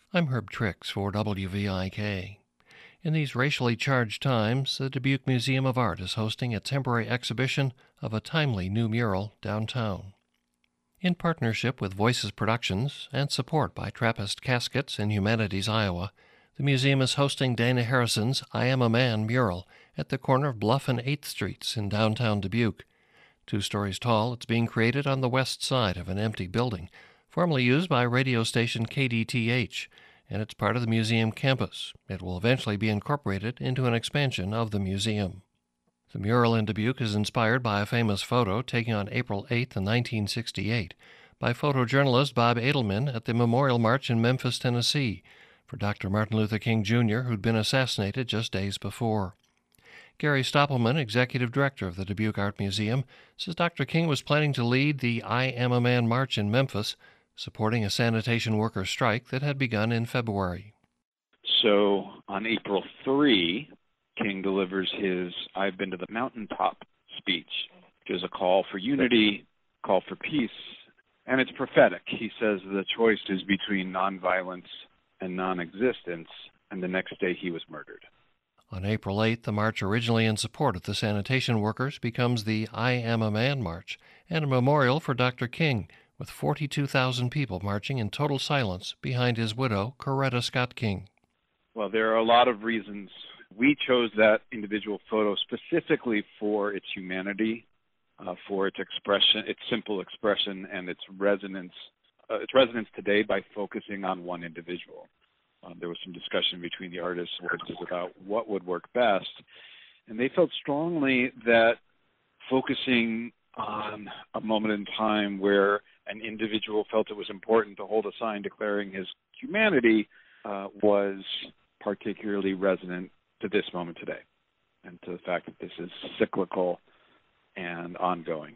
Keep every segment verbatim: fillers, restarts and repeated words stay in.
I'm Herb Trix for W V I K. In these racially charged times, the Dubuque Museum of Art is hosting a temporary exhibition of a timely new mural downtown. In partnership with Voices Productions and support by Trappist Caskets in Humanities, Iowa, the museum is hosting Dana Harrison's I Am a Man mural at the corner of Bluff and eighth Streets in downtown Dubuque. Two stories tall, it's being created on the west side of an empty building, formerly used by radio station K D T H, and it's part of the museum campus. It will eventually be incorporated into an expansion of the museum. The mural in Dubuque is inspired by a famous photo taken on April eighth, nineteen sixty-eight, by photojournalist Bob Edelman at the Memorial March in Memphis, Tennessee, for Doctor Martin Luther King Junior, who'd been assassinated just days before. Gary Stoppelman, executive director of the Dubuque Art Museum, says Doctor King was planning to lead the I Am a Man March in Memphis, supporting a sanitation worker strike that had begun in February. So on April third, King delivers his I've Been to the Mountaintop speech, which is a call for unity, call for peace, and it's prophetic. He says the choice is between nonviolence and non-existence, and the next day he was murdered. On April eighth, the march originally in support of the sanitation workers becomes the I Am a Man March and a memorial for Doctor King, with forty-two thousand people marching in total silence behind his widow, Coretta Scott King. Well, there are a lot of reasons. We chose that individual photo specifically for its humanity, uh, for its expression, its simple expression, and its resonance, uh, its resonance today by focusing on one individual. Um, there was some discussion between the artists about what would work best, and they felt strongly that focusing on a moment in time where an individual felt it was important to hold a sign declaring his humanity uh, was particularly resonant to this moment today, and to the fact that this is cyclical and ongoing.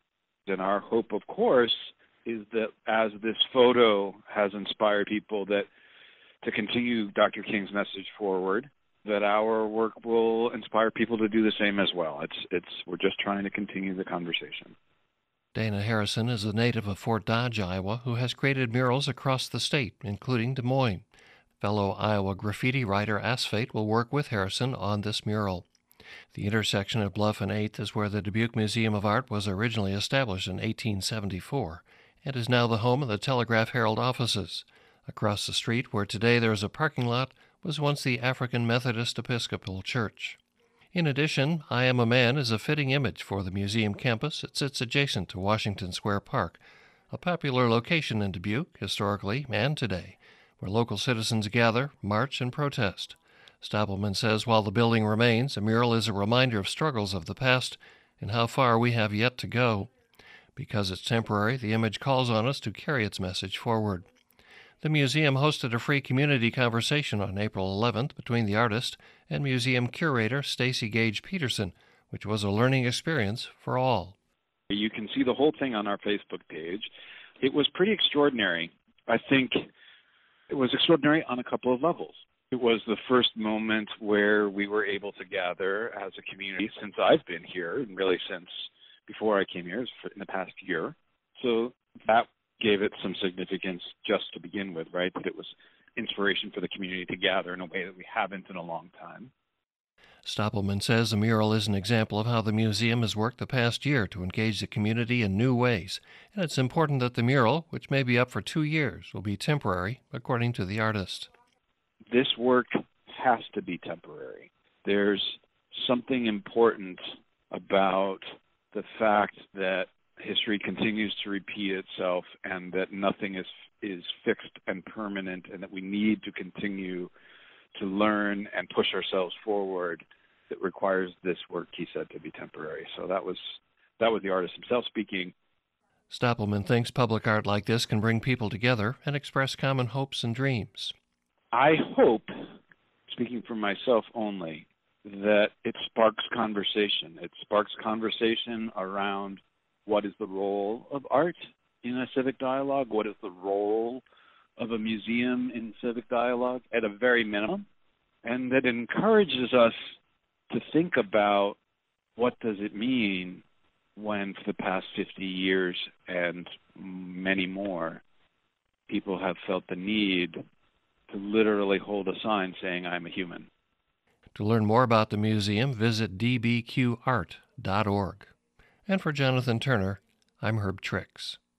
And our hope, of course, is that as this photo has inspired people that to continue Doctor King's message forward, that our work will inspire people to do the same as well. It's it's we're just trying to continue the conversation. Dana Harrison is a native of Fort Dodge, Iowa, who has created murals across the state, including Des Moines. Fellow Iowa graffiti writer Asphate will work with Harrison on this mural. The intersection of Bluff and eighth is where the Dubuque Museum of Art was originally established in eighteen seventy-four and is now the home of the Telegraph-Herald offices. Across the street, where today there is a parking lot, was once the African Methodist Episcopal Church. In addition, I Am a Man is a fitting image for the museum campus. It sits adjacent to Washington Square Park, a popular location in Dubuque, historically and today, where local citizens gather, march, and protest. Stoppelman says while the building remains, a mural is a reminder of struggles of the past and how far we have yet to go. Because it's temporary, the image calls on us to carry its message forward. The museum hosted a free community conversation on April eleventh between the artist and museum curator Stacy Gage Peterson, which was a learning experience for all. You can see the whole thing on our Facebook page. It was pretty extraordinary. I think it was extraordinary on a couple of levels. It was the first moment where we were able to gather as a community since I've been here, and really since before I came here, in the past year. So that gave it some significance just to begin with, right? That it was inspiration for the community to gather in a way that we haven't in a long time. Stoppelman says the mural is an example of how the museum has worked the past year to engage the community in new ways, and it's important that the mural, which may be up for two years, will be temporary, according to the artist. This work has to be temporary. There's something important about the fact that history continues to repeat itself and that nothing is is fixed and permanent, and that we need to continue to learn and push ourselves forward. That requires this work, he said, to be temporary. So that was that was the artist himself speaking. Stoppelman thinks public art like this can bring people together and express common hopes and dreams. I hope, speaking for myself only, that it sparks conversation. It sparks conversation around what is the role of art in a civic dialogue, what is the role of a museum in civic dialogue at a very minimum, and that encourages us to think about what does it mean when for the past fifty years and many more, people have felt the need to literally hold a sign saying, I'm a human. To learn more about the museum, visit d b q art dot org. And for Jonathan Turner, I'm Herb Trix.